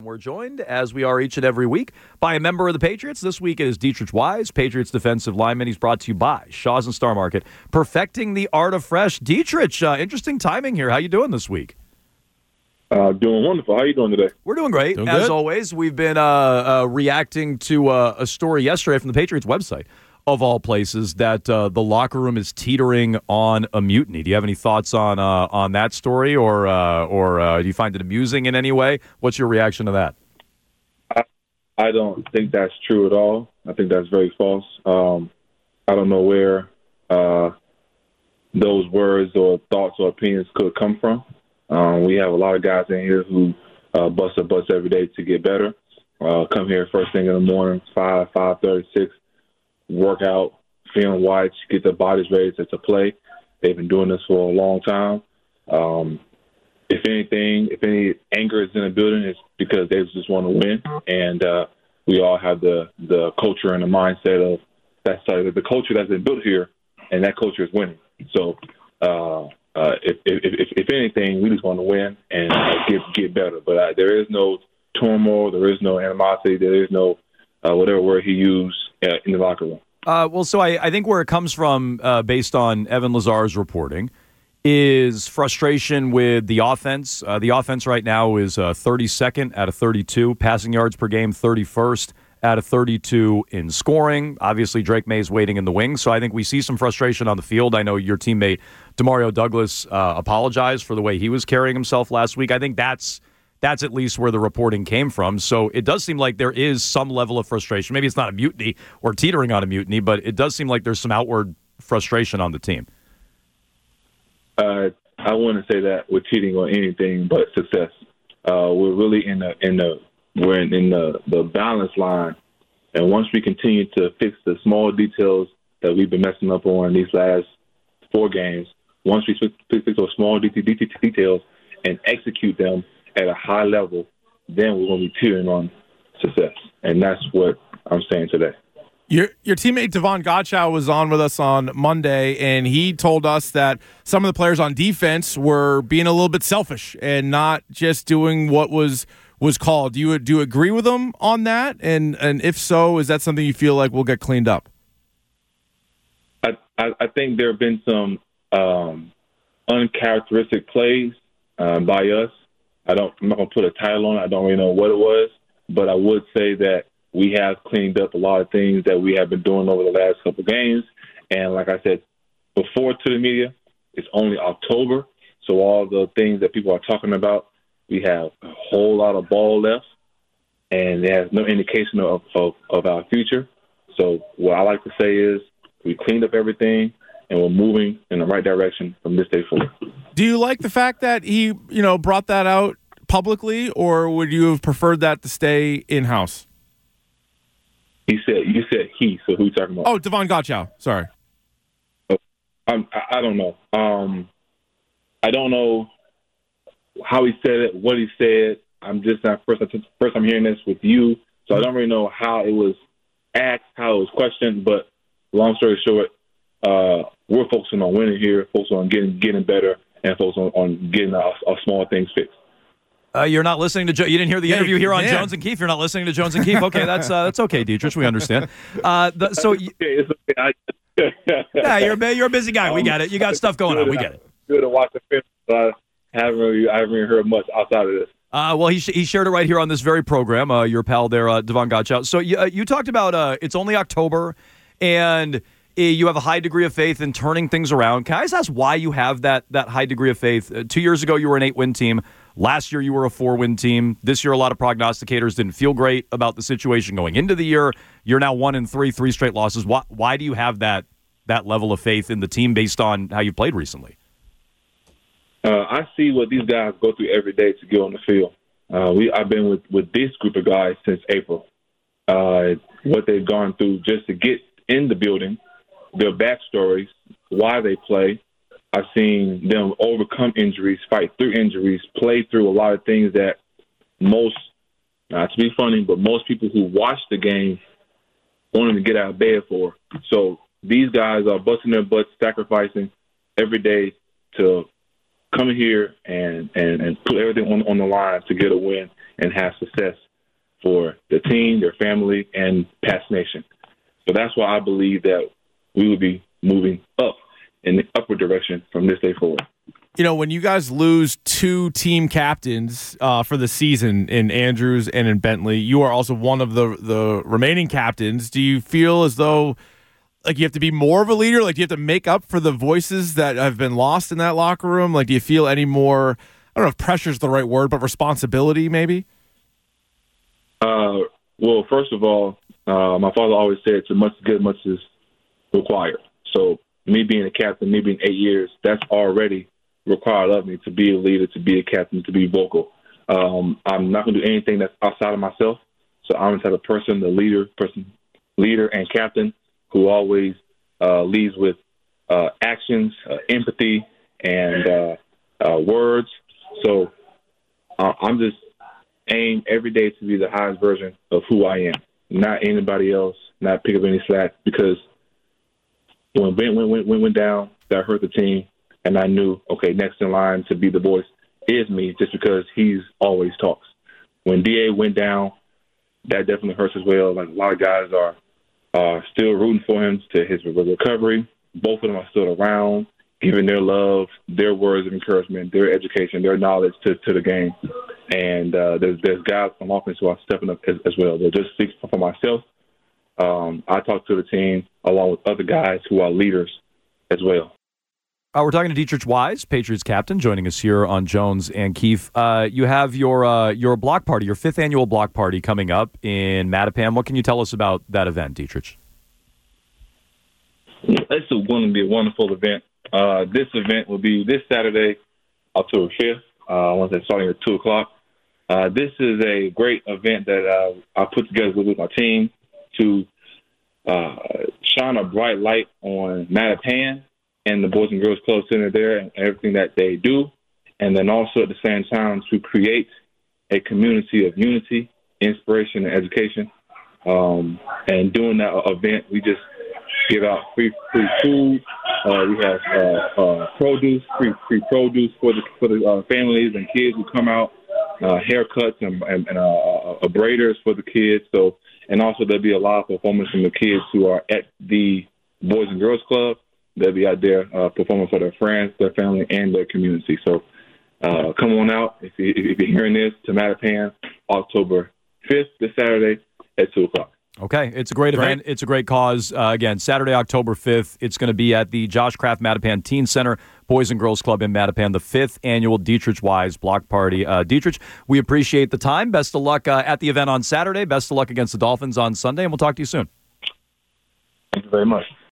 We're joined, as we are each and every week, by a member of the Patriots. This week it is Deatrich Wise, Patriots defensive lineman. He's brought to you by Shaw's and Star Market, perfecting the art of fresh. Deatrich, interesting timing here. How you doing this week? Doing wonderful. How you doing today? We're doing great. Doing as good. always, we've been reacting to a story yesterday from the Patriots website, of all places, that the locker room is teetering on a mutiny. Do you have any thoughts on that story, or do you find it amusing in any way? What's your reaction to that? I don't think that's true at all. I think that's very false. I don't know where those words or thoughts or opinions could come from. We have a lot of guys in here who bust their butts every day to get better. Come here first thing in the morning, 5:30, 6, work out, feeling white, get their bodies ready to play. They've been doing this for a long time. If any anger is in the building, it's because they just want to win. And we all have the culture and the mindset of the culture that's been built here, and that culture is winning. So if anything, we just want to win and get better. But there is no turmoil, there is no animosity, there is no whatever word he used in the locker room. So I think where it comes from, based on Evan Lazar's reporting, is frustration with the offense. The offense right now is 32nd out of 32 passing yards per game, 31st out of 32 in scoring. Obviously, Drake May's waiting in the wings, so I think we see some frustration on the field. I know your teammate Demario Douglas apologized for the way he was carrying himself last week. I think that's at least where the reporting came from. So it does seem like there is some level of frustration. Maybe it's not a mutiny or teetering on a mutiny, but it does seem like there's some outward frustration on the team. I wouldn't say that we're cheating on anything but success. We're really in the balance line, and once we continue to fix the small details that we've been messing up on these last 4 games, once we fix those small details and execute them at a high level, then we're going to be teetering on success, and that's what I'm saying today. Your teammate Davon Godchaux was on with us on Monday, and he told us that some of the players on defense were being a little bit selfish and not just doing what was called. Do you agree with him on that? And if so, is that something you feel like will get cleaned up? I think there have been some uncharacteristic plays by us. I'm not going to put a title on it. I don't really know what it was, but I would say that we have cleaned up a lot of things that we have been doing over the last couple of games. And like I said before to the media, it's only October, so all the things that people are talking about, we have a whole lot of ball left, and there's no indication of our future. So what I like to say is we cleaned up everything, and we're moving in the right direction from this day forward. Do you like the fact that he, brought that out publicly, or would you have preferred that to stay in-house? You said he, so who are you talking about? Oh, Davon Godchaux. Sorry. I don't know. I don't know how he said it, what he said. I'm just not first I'm hearing this with you, so I don't really know how it was asked, how it was questioned. But long story short, we're focusing on winning here, focusing on getting better, and focusing on getting our small things fixed. You're not listening to you didn't hear the interview here on Jones and Keefe. You're not listening to Jones and Keefe. Okay, that's okay, Deatrich. We understand. It's okay. Yeah, you're a busy guy. We get it. You got stuff going on. We get it. Good to watch the film. I haven't really heard much outside of this. Well, he shared it right here on this very program. Your pal there, Davon Godchaux. So you talked about it's only October, and you have a high degree of faith in turning things around. Can I just ask why you have that high degree of faith? 2 years ago, you were an 8-win team. Last year, you were a 4-win team. This year, a lot of prognosticators didn't feel great about the situation going into the year. You're now 1-3, 3 straight losses. Why do you have that level of faith in the team based on how you've played recently? I see what these guys go through every day to get on the field. I've been with this group of guys since April. What they've gone through just to get in the building, their backstories, why they play. I've seen them overcome injuries, fight through injuries, play through a lot of things that most, not to be funny, but most people who watch the game wanted to get out of bed for. So these guys are busting their butts, sacrificing every day to come here and put everything on the line to get a win and have success for the team, their family, and Pats Nation. So that's why I believe that we will be moving up in the upward direction from this day forward. You know, when you guys lose two team captains for the season in Andrews and in Bentley, you are also one of the remaining captains. Do you feel as though like you have to be more of a leader? Like, do you have to make up for the voices that have been lost in that locker room? Like, do you feel any more, I don't know if pressure is the right word, but responsibility maybe? Well, first of all, my father always said, to much good, much is required. So me being a captain, me being 8 years, that's already required of me to be a leader, to be a captain, to be vocal. I'm not going to do anything that's outside of myself. So I'm the type of person, the leader and captain who always leads with actions, empathy, and words. So I'm just aim every day to be the highest version of who I am, not anybody else, not pick up any slack. Because when Ben went down, that hurt the team, and I knew, okay, next in line to be the voice is me, just because he's always talks. When DA went down, that definitely hurts as well. Like, a lot of guys are still rooting for him to his recovery. Both of them are still around, giving their love, their words of encouragement, their education, their knowledge to the game. And there's guys on offense who are stepping up as well. They'll just speak for myself. I talk to the team along with other guys who are leaders as well. We're talking to Dietrich Wise, Patriots captain, joining us here on Jones and Keefe. You have your block party, your 5th annual block party coming up in Mattapan. What can you tell us about that event, Dietrich? It's going to be a wonderful event. This event will be this Saturday, October 5th, once it's starting at 2 o'clock. This is a great event that I put together with my team to shine a bright light on Mattapan and the Boys and Girls Club Center there and everything that they do. And then also at the same time to create a community of unity, inspiration, and education. And doing that event, we just give out free food. We have produce, free produce for the families and kids who come out, haircuts and braiders for the kids. So, and also there'll be a lot of performance from the kids who are at the Boys and Girls Club. They'll be out there performing for their friends, their family, and their community. So come on out if you're hearing this to Mattapan, October 5th, this Saturday at 2 o'clock. Okay, it's a great event. It's a great cause. Again, Saturday, October 5th. It's going to be at the Josh Kraft Mattapan Teen Center, Boys and Girls Club in Mattapan, the 5th annual Dietrich Wise Block Party. Dietrich, we appreciate the time. Best of luck at the event on Saturday. Best of luck against the Dolphins on Sunday, and we'll talk to you soon. Thank you very much.